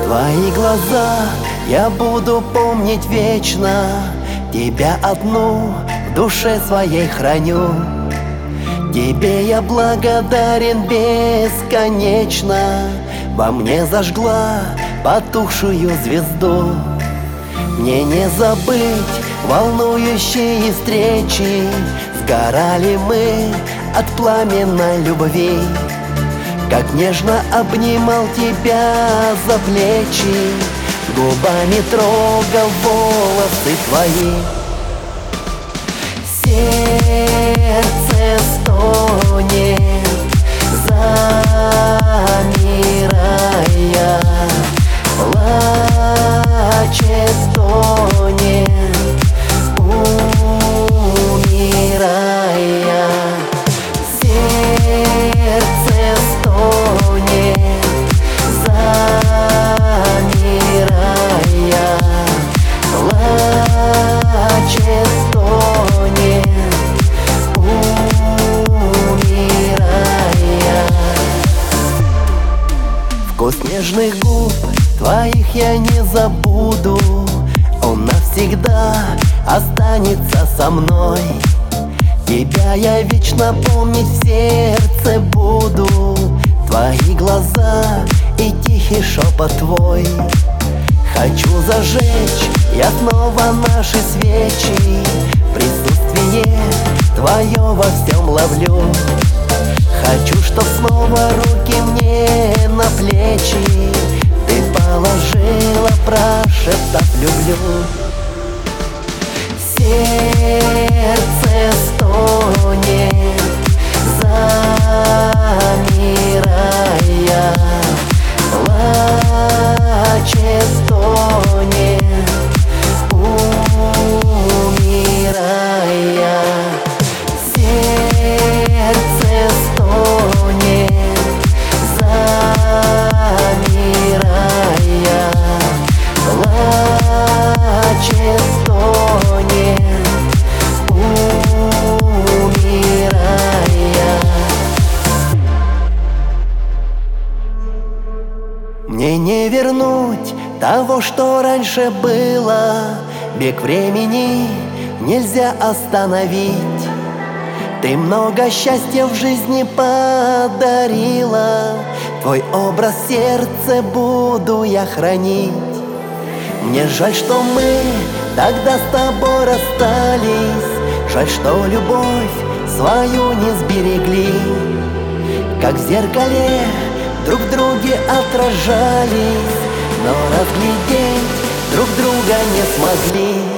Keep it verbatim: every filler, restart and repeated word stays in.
Твои глаза я буду помнить вечно, тебя одну в душе своей храню. Тебе я благодарен бесконечно, во мне зажгла потухшую звезду. Мне не забыть волнующие встречи, сгорали мы от пламенной любви. Как нежно обнимал тебя за плечи, губами трогал волосы твои. Сердце стонет, замирая, плачет, стонет, умирая. Сердце стонет, замирая, плачет, стонет, умирая. Вкус нежных губ твоих я не забуду, он навсегда останется со мной. Тебя я вечно помнить в сердце буду, твои глаза и тихий шепот твой. Хочу зажечь я снова наши свечи, присутствие твое во всем ловлю. Хочу, чтоб снова руки мне на плечи ты положила, прошептав люблю. Сердце стонет, замирая, плачет, стонет, умирая. Сердце стонет, замирая, плачет, стонет, умирая. Мне не вернуть того, что раньше было, бег времени нельзя остановить. Ты много счастья в жизни подарила, твой образ в сердце буду я хранить. Мне жаль, что мы тогда с тобой расстались, жаль, что любовь свою не сберегли. Как в зеркале друг в друге отражались, но разглядеть друг друга не смогли.